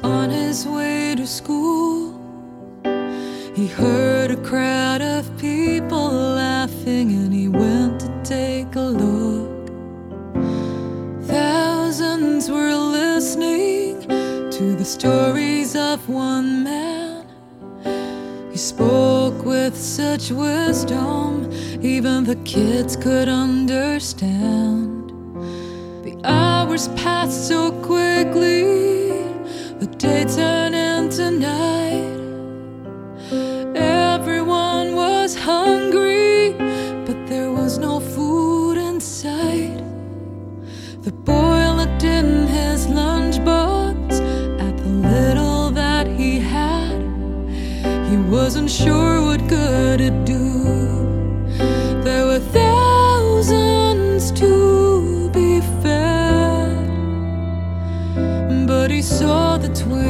On his way to school, he heard a crowd of people laughing, and he went to take a look. Thousands were listening to the stories of one man. He spoke with such wisdom, even the kids could understand. The hours passed so quickly, the day turned into night. Everyone was hungry, but there was no food in sight. The boy looked in his lunchbox at the little that he had. He wasn't sure what good it'd do. There were thousands to be fed, but he saw the twins